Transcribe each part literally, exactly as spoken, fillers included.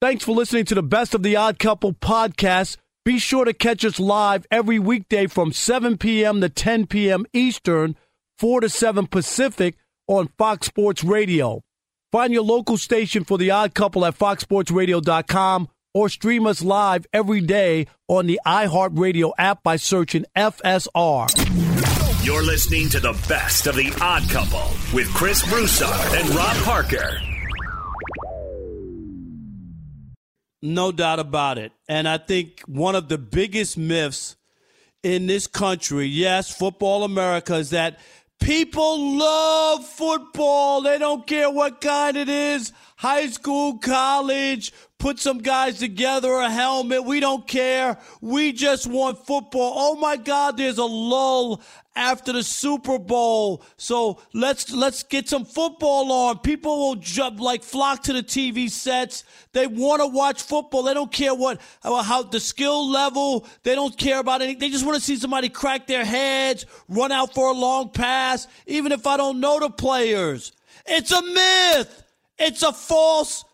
Thanks for listening to the Best of the Odd Couple podcast. Be sure to catch us live every weekday from seven p.m. to ten p.m. Eastern, four to seven Pacific on Fox Sports Radio. Find your local station for The Odd Couple at fox sports radio dot com or stream us live every day on the iHeartRadio app by searching F S R. You're listening to the Best of the Odd Couple with Chris Broussard and Rob Parker. No doubt about it. And I think one of the biggest myths in this country, yes, Football America, is that people love football. They don't care what kind it is. High school, college, put some guys together, a helmet. We don't care. We just want football. Oh, my God, there's a lull after the Super Bowl. So let's let's get some football on. People will jump, like flock to the T V sets. They want to watch football. They don't care what how the skill level. They don't care about anything. They just want to see somebody crack their heads, run out for a long pass, even if I don't know the players. It's a myth. It's a false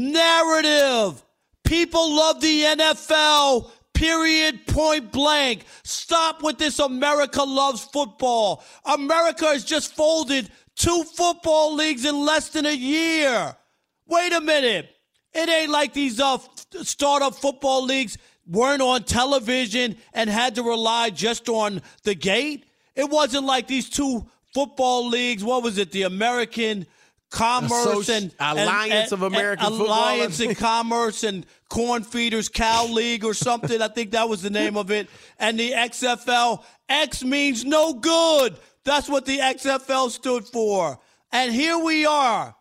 narrative. People love the N F L. Period, point blank. Stop with this America loves football. America has just folded two football leagues in less than a year. Wait a minute. It ain't like these uh, startup football leagues weren't on television and had to rely just on the gate. It wasn't like these two football leagues, what was it, the American Commerce Associ- and Alliance and, of American and, Football. Alliance and Commerce and Corn Feeders Cow League or something. I think that was the name of it. And the X F L. X means no good. That's what the X F L stood for. And here we are.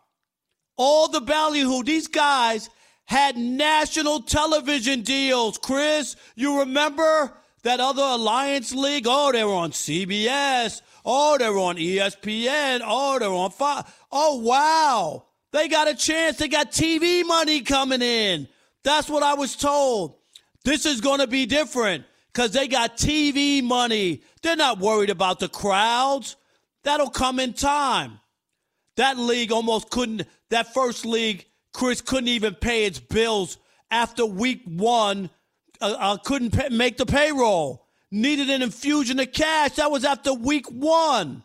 All the ballyhoo. These guys had national television deals. Chris, you remember that other Alliance League? Oh, they were on C B S. Oh, they were on E S P N. Oh, they were on Fox. Oh, wow. They got a chance. They got T V money coming in. That's what I was told. This is going to be different because they got T V money. They're not worried about the crowds. That'll come in time. That league almost couldn't, that first league, Chris, couldn't even pay its bills after week one, uh, uh, couldn't pay, make the payroll. Needed an infusion of cash. That was after week one.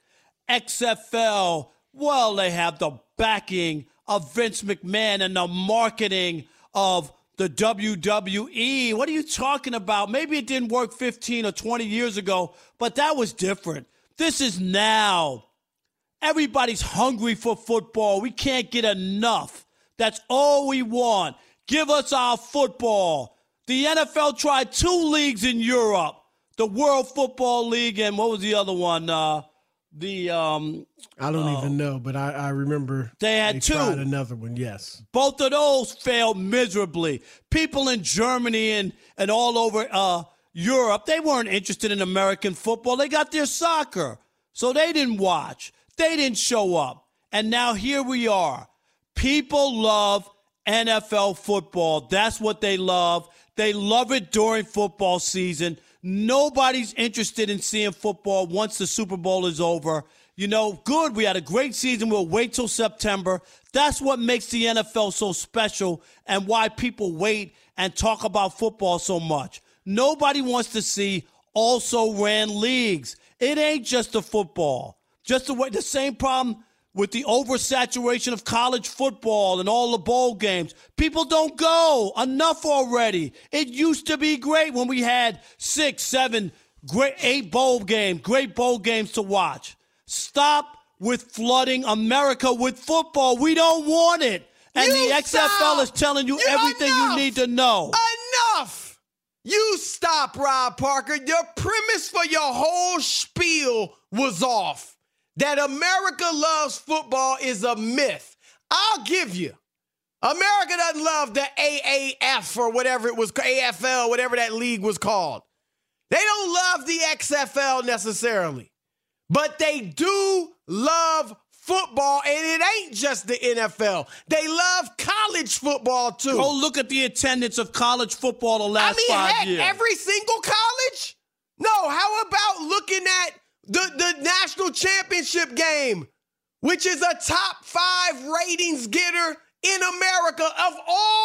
X F L, well, they have the backing of Vince McMahon and the marketing of the W W E. What are you talking about? Maybe it didn't work fifteen or twenty years ago, but that was different. This is now. Everybody's hungry for football. We can't get enough. That's all we want. Give us our football. The N F L tried two leagues in Europe, the World Football League and what was the other one? Uh, the um, I don't uh, even know, but I, I remember they had they two. tried another one, yes. Both of those failed miserably. People in Germany and, and all over uh, Europe, they weren't interested in American football. They got their soccer, so they didn't watch. They didn't show up. And now here we are. People love N F L football. That's what they love. They love it during football season. Nobody's interested in seeing football once the Super Bowl is over. You know, good, we had a great season. We'll wait till September. That's what makes the N F L so special and why people wait and talk about football so much. Nobody wants to see also-ran leagues. It ain't just the football. Just the way, the same problem with the oversaturation of college football and all the bowl games. People don't go. Enough already. It used to be great when we had six, seven, great, eight bowl games, great bowl games to watch. Stop with flooding America with football. We don't want it. And You the X F L stop. is telling you You everything enough. you need to know. Enough! You stop, Rob Parker. Your premise for your whole spiel was off. That America loves football is a myth. I'll give you. America doesn't love the A A F or whatever it was, A F L, whatever that league was called. They don't love the X F L necessarily. But they do love football, and it ain't just the N F L. They love college football, too. Go look at the attendance of college football the last I mean, five heck, years. every single college? No, how about looking at the, the national championship game, which is a top five ratings getter in America of all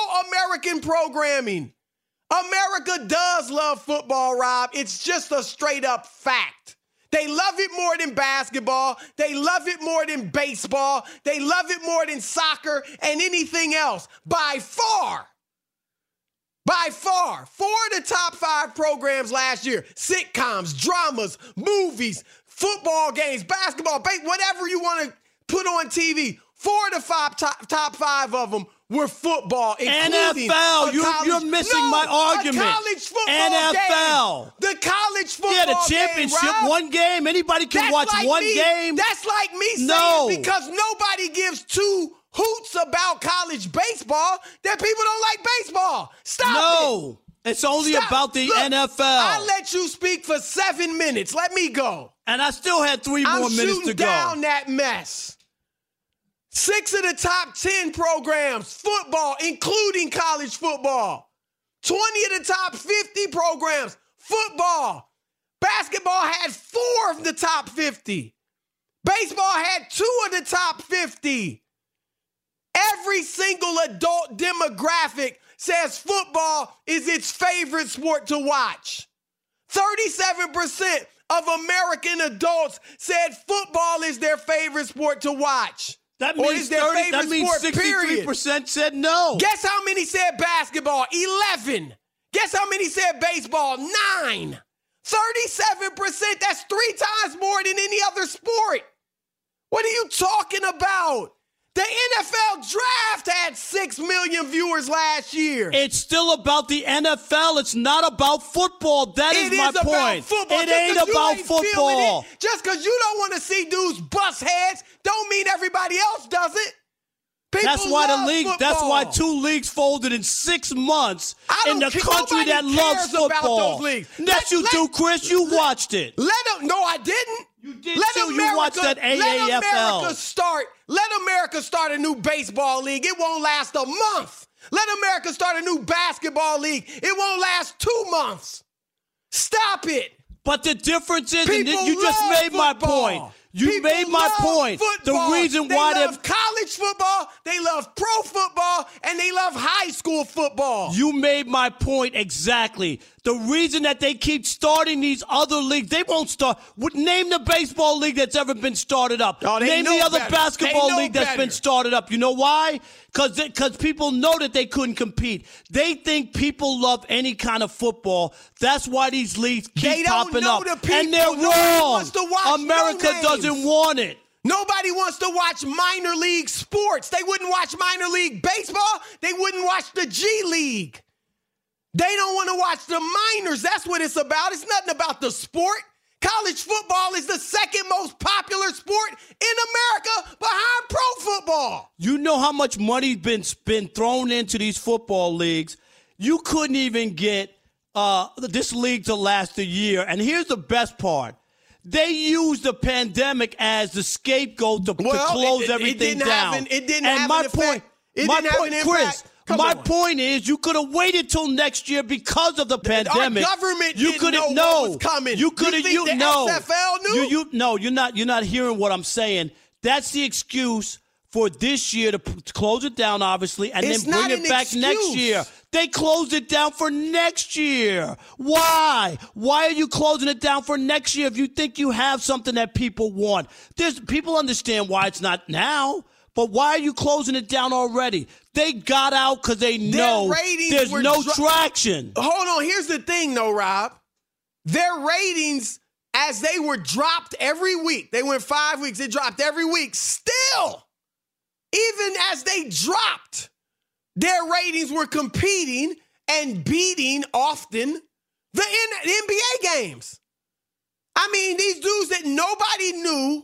American programming. America does love football, Rob. It's just a straight up fact. They love it more than basketball. They love it more than baseball. They love it more than soccer and anything else. By far. By far. Four of the top five programs last year. Sitcoms, dramas, movies, football games, basketball, base, whatever you want to put on T V. Four of the five top, top five of them were football, N F L, you, college, you're missing no, my argument. A college football N F L. game. The college football Yeah, the championship, game, Rob. one game. Anybody can That's watch like one me, game. That's like me No. saying because nobody gives two hoots about college baseball that people don't like baseball. Stop it. No, it's only Stop. about the Look, N F L. I let you speak for seven minutes. Let me go. And I still had three I'm more minutes to shooting go. down that mess. Six of the top ten programs, football, including college football. twenty of the top fifty programs, football. Basketball had four of the top fifty. Baseball had two of the top fifty. Every single adult demographic says football is its favorite sport to watch. thirty-seven percent of American adults said football is their favorite sport to watch. That Or means is their thirty. favorite That means sport, sixty-three period. percent said no. Guess how many said basketball? eleven. Guess how many said baseball? nine. thirty-seven percent. That's three times more than any other sport. What are you talking about? The N F L draft had six million viewers last year. It's still about the N F L. It's not about football. That is It my is about point. football. It Just ain't 'cause you about ain't feeling football. it, just because you don't want to see dudes bust heads don't mean everybody else does it. People That's why the love league. football. That's why two leagues folded in six months I in don't the care- country nobody that loves cares about football. those leagues. Yes, Let- you let- do, Chris. You watched it. Let them. No, I didn't. You did let too. America, You watched that A A F Let L. America start. Let America start a new baseball league. It won't last a month. Let America start a new basketball league. It won't last two months. Stop it. But the difference is, and People you just love made my football. point. You People made my love point. Football. The reason they why love they college football, they love pro football, and they love high school football. You made my point exactly. The reason that they keep starting these other leagues, they won't start. Would name the baseball league that's ever been started up. Oh, they name know the other better. basketball They know league that's better. been started up. You know why? Because because people know that they couldn't compete. They think people love any kind of football. That's why these leagues keep They don't popping know up. the people. And they're Nobody wrong. wants to watch America no names. doesn't want it. Nobody wants to watch minor league sports. They wouldn't watch minor league baseball. They wouldn't watch the G League. They don't want to watch the minors. That's what it's about. It's nothing about the sport. College football is the second most popular sport in America behind pro football. You know how much money's been been thrown into these football leagues. You couldn't even get uh, this league to last a year. And here's the best part. They used the pandemic as the scapegoat to, Well, to close it- it everything didn't have down. an- it didn't and have my an effect. point, It my didn't have point, an Chris, impact. Come my on. point is you could have waited till next year because of the pandemic. Our government you didn't couldn't know know what was coming. You You could have think you the no. X F L knew? You, you no, you're not you're not hearing what I'm saying. That's the excuse for this year to, p- to close it down, obviously, and It's then bring not it an back next excuse. year. They closed it down for next year. Why? Why are you closing it down for next year if you think you have something that people want? There's people understand why it's not now, but why are you closing it down already? They got out because they know ratings there's were no dro- traction. Hold on. Here's the thing, though, Rob. Their ratings, as they were dropped every week, they went five weeks, they dropped every week. Still, even as they dropped, their ratings were competing and beating often the N- N B A games. I mean, these dudes that nobody knew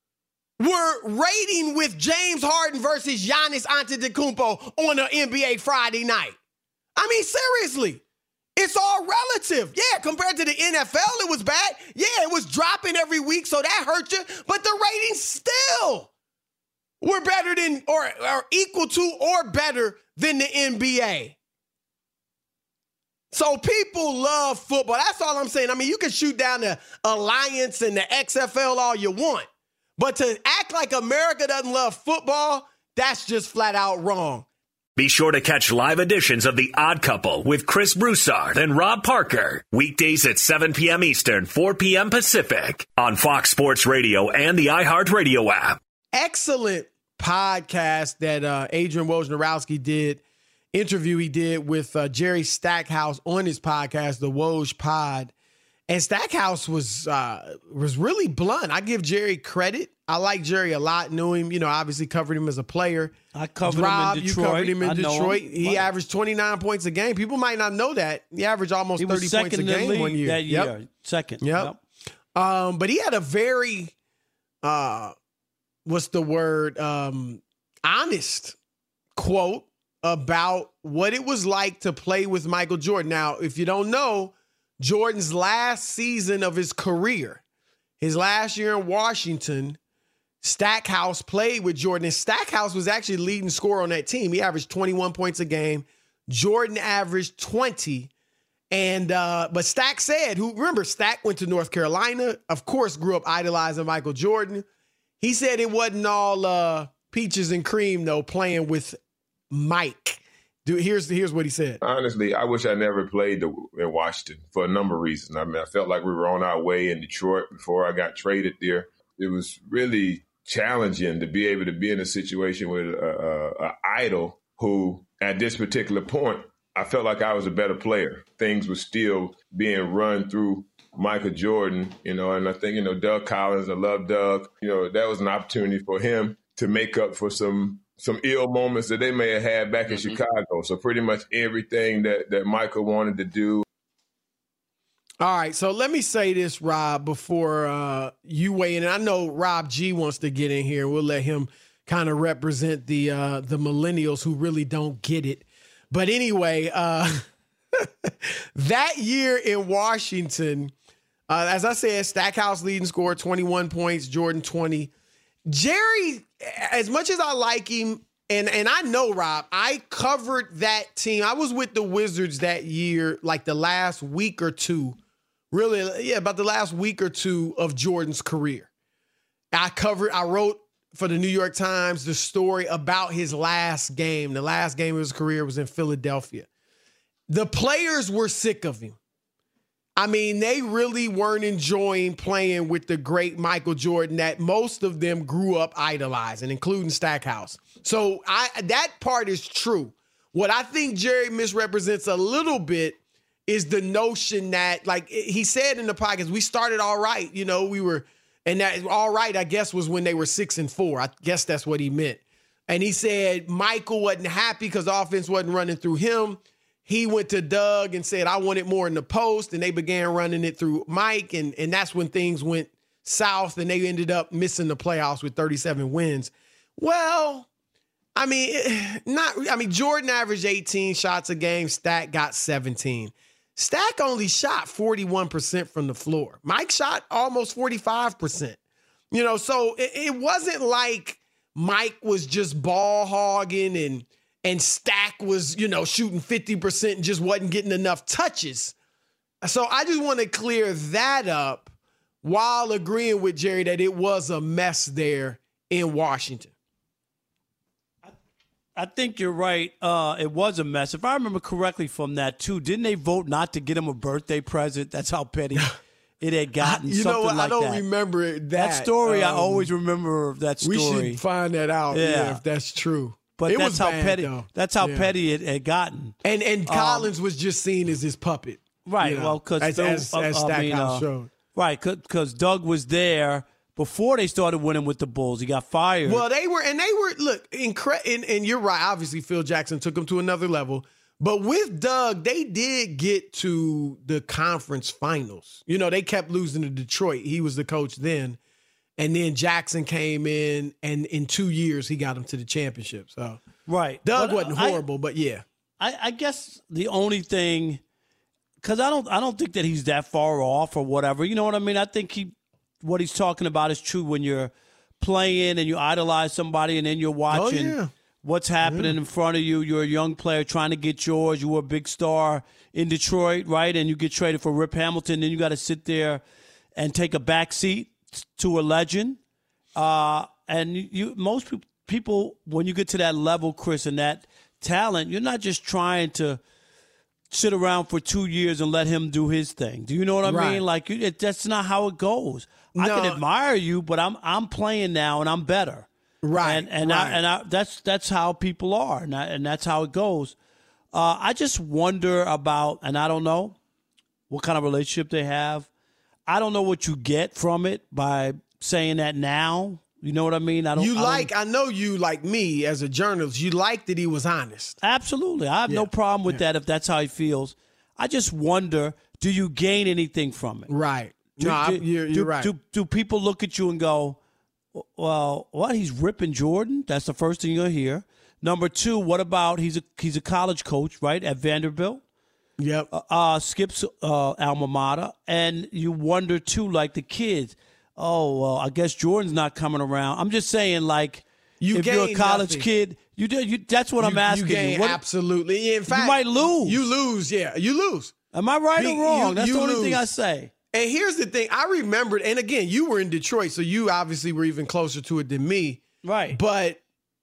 were rating with James Harden versus Giannis Antetokounmpo on an N B A Friday night. I mean, seriously, it's all relative. Yeah, compared to the N F L, it was bad. Yeah, it was dropping every week, so that hurt you. But the ratings still were better than or, or equal to or better than the N B A. So people love football. That's all I'm saying. I mean, you can shoot down the Alliance and the X F L all you want. But to act like America doesn't love football, that's just flat out wrong. Be sure to catch live editions of The Odd Couple with Chris Broussard and Rob Parker. Weekdays at seven p.m. Eastern, four p.m. Pacific on Fox Sports Radio and the iHeartRadio app. Excellent podcast that uh, Adrian Wojnarowski did, interview he did with uh, Jerry Stackhouse on his podcast, the Woj Pod. And Stackhouse was uh, was really blunt. I give Jerry credit. I like Jerry a lot. Knew him, you know, obviously covered him as a player. I covered Rob, him in Detroit. you covered him in I know Detroit. him. He Wow. averaged twenty-nine points a game. People might not know that. He averaged almost He thirty was points a second in the game league one year. that year. Yep. Second. Yep. yep. Um, but he had a very, uh, what's the word, um, honest quote about what it was like to play with Michael Jordan. Now, if you don't know, Jordan's last season of his career, his last year in Washington, Stackhouse played with Jordan. And Stackhouse was actually leading scorer on that team. He averaged twenty-one points a game. Jordan averaged twenty. And uh, but Stack said, who remember, Stack went to North Carolina, of course, grew up idolizing Michael Jordan. He said it wasn't all uh, peaches and cream, though, playing with Mike. Dude, here's here's what he said. Honestly, I wish I never played the, in Washington for a number of reasons. I mean, I felt like we were on our way in Detroit before I got traded there. It was really challenging to be able to be in a situation with an idol who, at this particular point, I felt like I was a better player. Things were still being run through Michael Jordan, you know, and I think, you know, Doug Collins, I love Doug. You know, that was an opportunity for him to make up for some some ill moments that they may have had back in mm-hmm. Chicago. So pretty much everything that, that Michael wanted to do. All right, so let me say this, Rob, before uh, you weigh in. And I know Rob G wants to get in here. We'll let him kind of represent the uh, the millennials who really don't get it. But anyway, uh, that year in Washington, uh, as I said, Stackhouse leading scorer, twenty-one points, Jordan twenty. Jerry, as much as I like him, and, and I know, Rob, I covered that team. I was with the Wizards that year, like the last week or two, really, yeah, about the last week or two of Jordan's career. I covered, I wrote for the New York Times the story about his last game. The last game of his career was in Philadelphia. The players were sick of him. I mean, they really weren't enjoying playing with the great Michael Jordan that most of them grew up idolizing, including Stackhouse. So I that part is true. What I think Jerry misrepresents a little bit is the notion that, like he said in the podcast, we started all right. You know, we were, and that all right, I guess, was when they were six and four. I guess that's what he meant. And he said Michael wasn't happy because the offense wasn't running through him. He went to Doug and said, I want it more in the post. And they began running it through Mike. And, and that's when things went south and they ended up missing the playoffs with thirty-seven wins. Well, I mean, not, I mean, Jordan averaged eighteen shots a game. Stack got seventeen. Stack only shot forty-one percent from the floor. Mike shot almost forty-five percent. You know, so it, it wasn't like Mike was just ball hogging and And Stack was, you know, shooting fifty percent and just wasn't getting enough touches. So I just want to clear that up while agreeing with Jerry that it was a mess there in Washington. I think you're right. Uh, it was a mess. If I remember correctly from that, too, didn't they vote not to get him a birthday present? That's how petty it had gotten. You something know what? like I don't that. remember that. That story, um, I always remember that story. We should find that out, yeah, Yeah. if that's true. But it that's was how bad, petty. though. That's how Yeah. petty it had gotten. And and Um, Collins was just seen as his puppet. Right. you know, Well, because as, as, as Stackhouse showed. right, because Doug was there before they started winning with the Bulls. He got fired. Well, they were, and they were, look, incre- and, and you're right. Obviously, Phil Jackson took them to another level. But with Doug, they did get to the conference finals. You know, they kept losing to Detroit. He was the coach then. And then Jackson came in, and in two years, he got them to the championship. So, right. Doug But wasn't I- horrible, but yeah. I, I guess the only thing, because I don't, I don't think that he's that far off or whatever. You know what I mean? I think he, what he's talking about is true when you're playing and you idolize somebody, and then you're watching Oh, yeah. what's happening Yeah. in front of you. You're a young player trying to get yours. You were a big star in Detroit, right? And you get traded for Rip Hamilton. Then you got to sit there and take a back seat to a legend. Uh, and you, you most pe- people, when you get to that level, Chris, and that talent, you're not just trying to sit around for two years and let him do his thing. Do you know what I Right. mean? Like, it, that's not how it goes. I No. can admire you, but I'm I'm playing now and I'm better. Right. And and right. I, and I, that's that's how people are, and I, and that's how it goes. Uh, I just wonder about, and I don't know what kind of relationship they have. I don't know what you get from it by saying that now. You know what I mean? I don't. You I don't- like, I know you, like me as a journalist, you like that he was honest. Absolutely. I have no Yeah. problem with Yeah. that if that's how he feels. I just wonder, do you gain anything from it? Right. Do, no, I, do- you're, do- you're right. Do, do people look at you and go, well, what? He's ripping Jordan? That's the first thing you'll hear. Number two, what about he's a he's a college coach, right, at Vanderbilt? Yep. Uh, uh, skips uh, alma mater. And you wonder, too, like the kids, oh, well, I guess Jordan's not coming around. I'm just saying, like, You if you're a gain college nothing. kid, you do. You, that's what I'm You- asking you. Gain you. What, absolutely. In fact, might lose. You lose, yeah. You lose. am I right You- or wrong? you- that's you the only thing lose. I say. And here's the thing. I remembered, and again, you were in Detroit, so you obviously were even closer to it than me. Right. But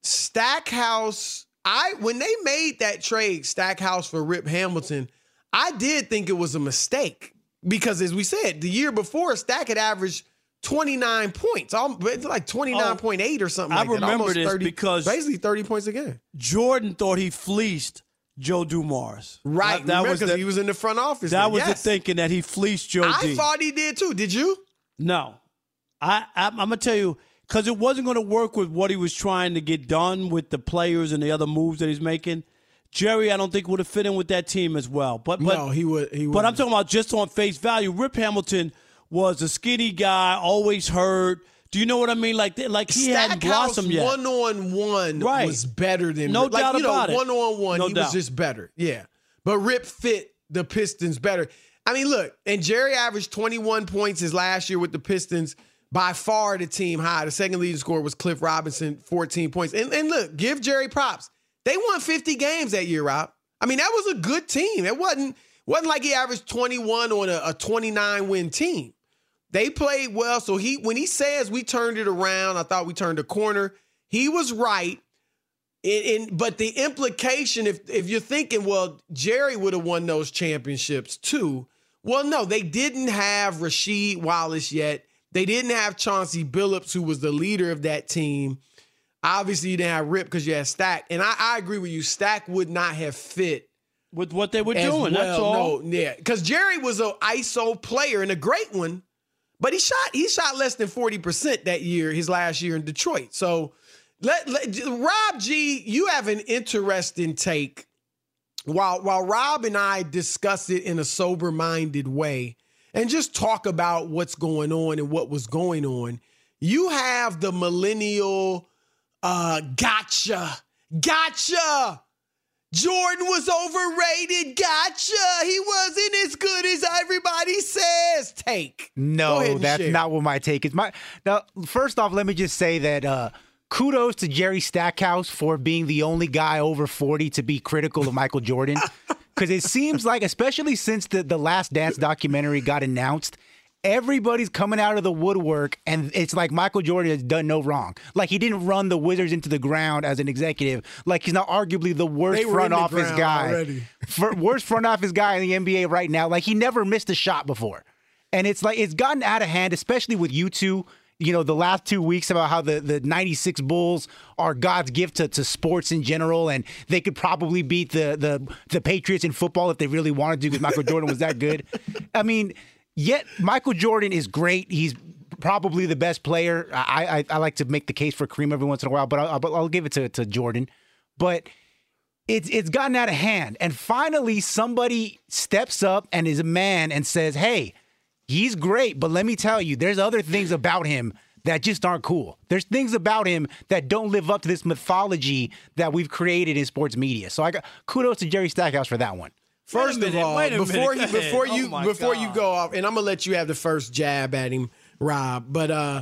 Stackhouse, I when they made that trade, Stackhouse for Rip Hamilton, I did think it was a mistake. Because as we said, the year before, Stack had averaged twenty-nine points. Al- It's like twenty-nine point eight or something I like that. remember Almost this thirty, because- basically thirty points a game. Jordan thought he fleeced Joe Dumars. Right. That, that was because the, he was in the front office. that then. was Yes. the thinking that he fleeced Joe I D. thought he did too. Did you? No. I, I, I'm going to tell you, because it wasn't going to work with what he was trying to get done with the players and the other moves that he's making. Jerry, I don't think would have fit in with that team as well. But but no, he would. He would. But I'm talking about just on face value. Rip Hamilton was a skinny guy, always hurt. Do you know what I mean? Like like he hadn't Stackhouse blossomed yet. one on one Right. was better than No Rip. Like, doubt you know, about it. One on one, No he doubt. was just better. Yeah, but Rip fit the Pistons better. I mean, look, and Jerry averaged twenty-one points his last year with the Pistons. By far the team high. The second leading scorer was Cliff Robinson, fourteen points. And, and look, give Jerry props. They won fifty games that year, Rob. I mean, that was a good team. It wasn't wasn't like he averaged twenty-one on a, a twenty-nine win team. They played well. So he when he says we turned it around, I thought we turned a corner. He was right. In, in, but the implication, if if you're thinking, well, Jerry would have won those championships too. Well, no, they didn't have Rasheed Wallace yet. They didn't have Chauncey Billups, who was the leader of that team. Obviously, you didn't have Rip because you had Stack. And I, I agree with you. Stack would not have fit with what they were as doing. well. That's all. No, yeah, because Jerry was an I S O player and a great one, but he shot he shot less than forty percent that year, his last year in Detroit. So, let, let Rob G, you have an interesting take. While while Rob and I discuss it in a sober-minded way and just talk about what's going on and what was going on, you have the millennial uh, gotcha, gotcha. Jordan was overrated. Gotcha. He wasn't as good as everybody says. Take. Go ahead No, and that's share. not what my take is. My now, first off, let me just say that uh, kudos to Jerry Stackhouse for being the only guy over forty to be critical of Michael Jordan. Because it seems like, especially since the, the Last Dance documentary got announced, everybody's coming out of the woodwork, and it's like Michael Jordan has done no wrong. Like, he didn't run the Wizards into the ground as an executive. Like, he's not arguably the worst They were front in the office ground guy. already. For, worst front office guy in the N B A right now. Like, he never missed a shot before. And it's like, it's gotten out of hand, especially with you two. You know, the last two weeks about how the, the ninety-six Bulls are God's gift to, to sports in general, and they could probably beat the the the Patriots in football if they really wanted to because Michael Jordan was that good. I mean, yet Michael Jordan is great. He's probably the best player. I I, I like to make the case for Kareem every once in a while, but I'll, I'll give it to, to Jordan. But it's it's gotten out of hand. And finally, somebody steps up and is a man and says, hey, he's great, but let me tell you, there's other things about him that just aren't cool. There's things about him that don't live up to this mythology that we've created in sports media. So I got kudos to Jerry Stackhouse for that one. First of minute, all, wait a before minute. you Go ahead. before Oh you my before you God. go off, and I'm gonna let you have the first jab at him, Rob. But uh,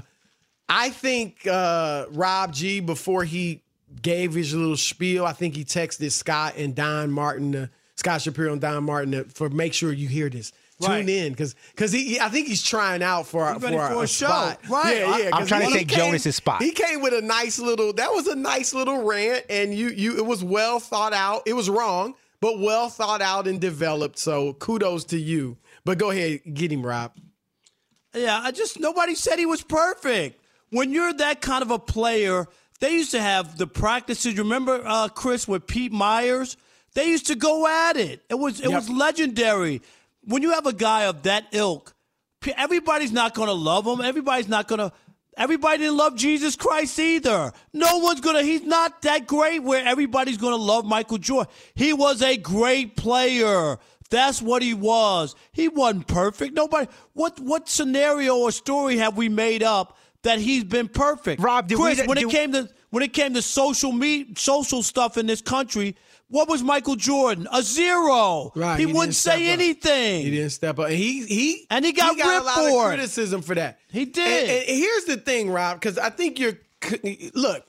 I think uh, Rob G, before he gave his little spiel, I think he texted Scott and Don Martin, uh, Scott Shapiro and Don Martin, uh, for make sure you hear this. Right. Tune in because because he, I think he's trying out for, He's for, ready a, for a a show. spot. Right. Yeah, yeah. I'm 'cause trying to he take came- Jonas's spot. He came with a nice little. That was a nice little rant, and you you it was well thought out. It was wrong, but well thought out and developed. So kudos to you. But go ahead, get him, Rob. Yeah, I just nobody said he was perfect. When you're that kind of a player, they used to have the practices. Remember, uh, Chris, with Pete Myers? They used to go at it. It was it Yep. was legendary. When you have a guy of that ilk, p- everybody's not going to love him. Everybody's not going to. Everybody didn't love Jesus Christ either. No one's going to. He's not that great where everybody's going to love Michael Jordan. He was a great player. That's what he was. He wasn't perfect. Nobody. What what scenario or story have we made up that he's been perfect? Rob, did Chris, we- when did- it came to when it came to social me social stuff in this country, what was Michael Jordan? A zero. Right, He, he wouldn't didn't step say up. anything. He didn't step up. And he he And he got a ripped lot for of it. criticism for that. He did. And, and here's the thing, Rob, because I think you're look,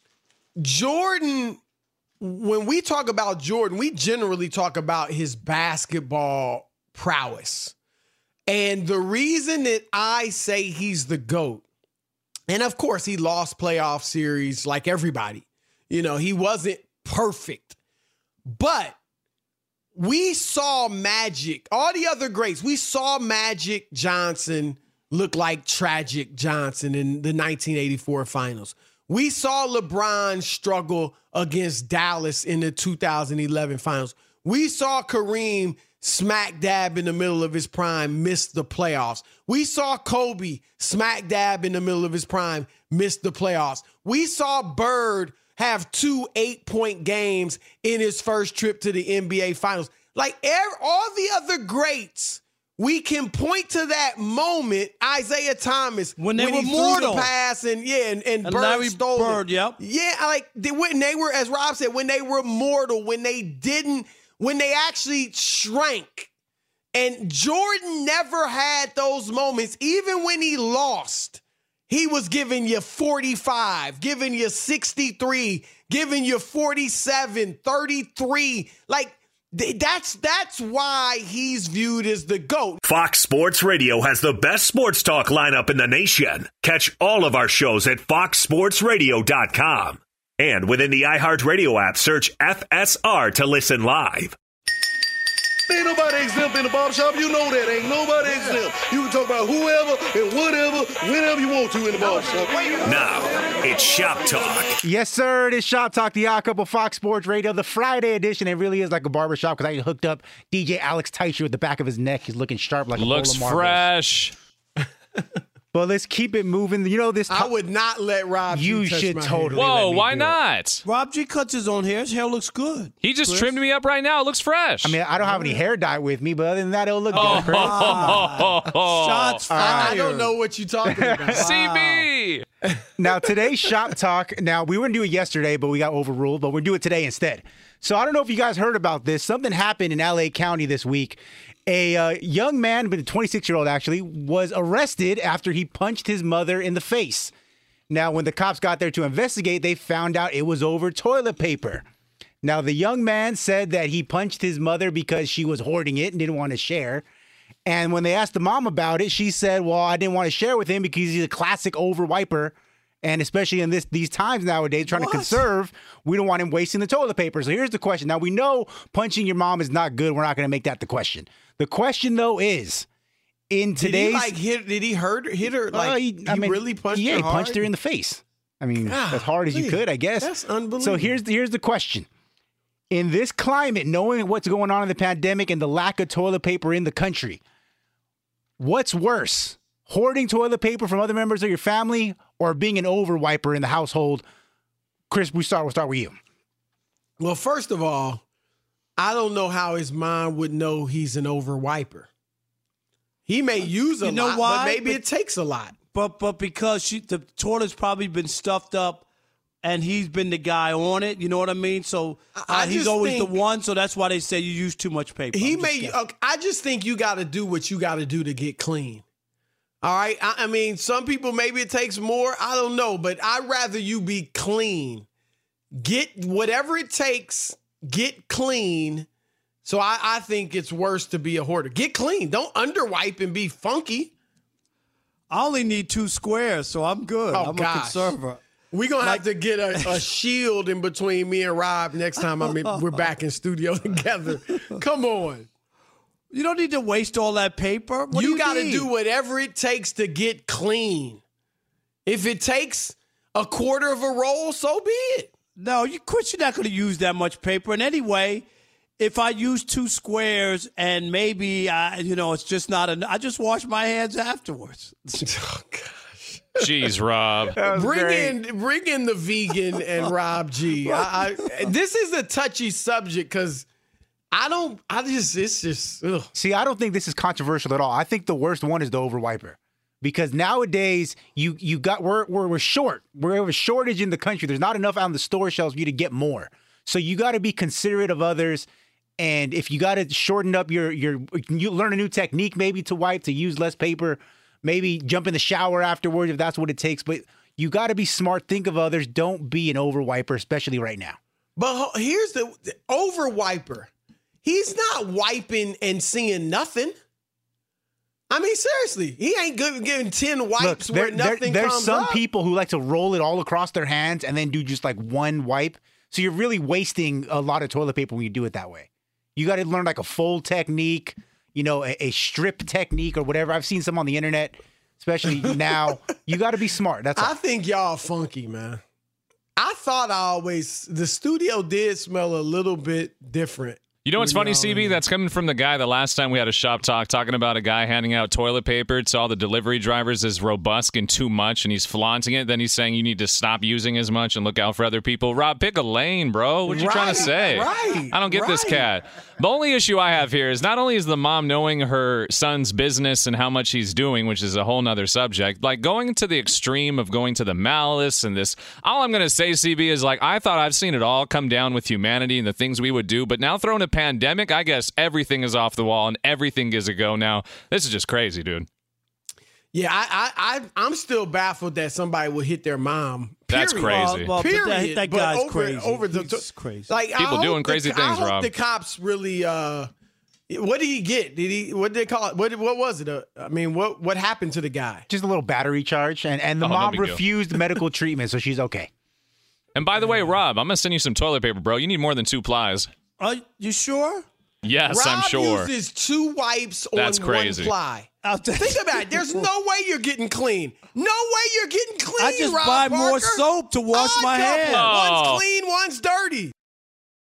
Jordan. When we talk about Jordan, we generally talk about his basketball prowess. And the reason that I say he's the GOAT, and of course he lost playoff series like everybody. You know, he wasn't perfect. But we saw Magic, all the other greats, we saw Magic Johnson look like Tragic Johnson in the nineteen eighty-four finals. We saw LeBron struggle against Dallas in the two thousand eleven finals. We saw Kareem smack dab in the middle of his prime miss the playoffs. We saw Kobe smack dab in the middle of his prime miss the playoffs. We saw Bird have two eight-point games in his first trip to the N B A Finals. Like every, all the other greats, we can point to that moment, Isaiah Thomas, When they when were he mortal. threw the pass and yeah, and, and, And Bird Larry stole Bird, it. yep. Yeah, like they, when they were, as Rob said, when they were mortal, when they didn't, when they actually shrank. And Jordan never had those moments, even when he lost. He was giving you forty-five, giving you sixty-three, giving you forty-seven, thirty-three. Like, th- that's that's why he's viewed as the GOAT. Fox Sports Radio has the best sports talk lineup in the nation. Catch all of our shows at fox sports radio dot com. And within the iHeartRadio app, search F S R to listen live. Ain't nobody exempt in the barbershop. You know that. Ain't nobody exempt. You can talk about whoever and whatever, whenever you want to in the barbershop. Now, it's Shop Talk. Yes, sir. It is Shop Talk, the Odd Couple, Fox Sports Radio, the Friday edition. It really is like a barbershop because I hooked up D J Alex Teicher with the back of his neck. He's looking sharp like a Looks bowl of marbles. fresh. But let's keep it moving. You know this. I would not let Rob You G touch should my totally hair. let Whoa, me why do it. not? Rob G cuts his own hair. His hair looks good. He just Chris? trimmed me up right now. It looks fresh. I mean, I don't have any hair dye with me, but other than that, it'll look Oh. good. Chris. Shots I, fired. I don't know what you're talking about. C B. Now, today's Shop Talk. Now, we were going to do it yesterday, but we got overruled, but we're doing it today instead. So I don't know if you guys heard about this. Something happened in L A County this week. A uh, young man, but a twenty-six-year-old actually, was arrested after he punched his mother in the face. Now, when the cops got there to investigate, they found out it was over toilet paper. Now, the young man said that he punched his mother because she was hoarding it and didn't want to share. And when they asked the mom about it, she said, well, I didn't want to share with him because he's a classic over-wiper. And especially in this these times nowadays, trying What? to conserve, we don't want him wasting the toilet paper. So here's the question. Now, we know punching your mom is not good. We're not going to make that the question. The question, though, is in Did today's... he like hit? Did he hurt her? Hit her? Like Uh, he, I mean, really punched yeah, her he hard? punched her in the face. I mean, God, as hard as you man, could, I guess. that's unbelievable. So here's the, here's the question. In this climate, knowing what's going on in the pandemic and the lack of toilet paper in the country, what's worse? Hoarding toilet paper from other members of your family or being an over-wiper in the household? Chris, we start, we'll start with you. Well, first of all, I don't know how his mom would know he's an over-wiper. He may use a You know lot, why? but maybe But- it takes a lot. But but because she the toilet's probably been stuffed up, and he's been the guy on it. You know what I mean? So uh, I he's just always think- the one. So that's why they say you use too much paper. He I'm just may. guessing. Okay, I just think you got to do what you got to do to get clean. All right. I, I mean, some people maybe it takes more. I don't know, but I'd rather you be clean. Get whatever it takes. Get clean, So I, I think it's worse to be a hoarder. Get clean. Don't underwipe and be funky. I only need two squares, so I'm good. Oh, I'm gosh. a conservator. We're going to Like- have to get a, a shield in between me and Rob next time I'm in, we're back in studio together. Come on. You don't need to waste all that paper. What do you you got to need? do whatever it takes to get clean. If it takes a quarter of a roll, so be it. No, you quit. You're not going to use that much paper. And anyway, if I use two squares and maybe, uh, you know, it's just not enough, I just wash my hands afterwards. Oh, gosh. Jeez, Rob. Bring great. in, bring in the vegan and Rob G. I, I, this is a touchy subject because I don't, I just, it's just, ugh. See, I don't think this is controversial at all. I think the worst one is the overwiper. Because nowadays you you got we're we're, we're short. We're a shortage in the country. There's not enough on the store shelves for you to get more. So you got to be considerate of others. And if you got to shorten up your your you learn a new technique maybe to wipe, to use less paper, maybe jump in the shower afterwards if that's what it takes. But you got to be smart. Think of others. Don't be an overwiper, especially right now. But ho- here's the, the overwiper. He's not wiping and seeing nothing. I mean, seriously, he ain't good getting ten wipes Look, where there, there- nothing there's comes some up. people who like to roll it all across their hands and then do just like one wipe. So you're really wasting a lot of toilet paper when you do it that way. You got to learn like a fold technique, you know, a, a strip technique or whatever. I've seen some on the internet, especially now. You got to be smart. That's all. I think y'all funky, man. I thought I always, the studio did smell a little bit different. You know what's when funny, y'all C in B? there. That's coming from the guy the last time we had a shop talk talking about a guy handing out toilet paper to all the delivery drivers as robust and too much, and he's flaunting it. Then he's saying you need to stop using as much and look out for other people. Rob, pick a lane, bro. What you trying to Right, say? right, I don't get this right. cat. The only issue I have here is not only is the mom knowing her son's business and how much he's doing, which is a whole nother subject, like going to the extreme of going to the malice and this. All I'm going to say, C B, is like I thought I've seen it all come down with humanity and the things we would do, but now throwing a pandemic, I guess everything is off the wall and everything gives a go now. This is just crazy, dude. Yeah, I, I, I, I'm still baffled that somebody would hit their mom. That's period. crazy. Well, well, but Period. that, that But guy's over, crazy. Over the, He's crazy. Like I People hope doing the- crazy I things, hope Rob. the cops really. Uh, what did he get? Did he? What did they call it? What? What was it? Uh, I mean, what? What happened to the guy? Just a little battery charge. And, and the Oh, no mom big deal. refused medical treatment, so she's okay. And by the way, Rob, I'm going to send you some toilet paper, bro. You need more than two plies. Are you sure? Yes, Rob I'm sure. uses two wipes That's on crazy. one ply. Out there- Think about it. There's no way you're getting clean. No way you're getting clean. I just Rob buy more Parker. soap to wash Odd my couple. hands. Oh. One's clean, one's dirty.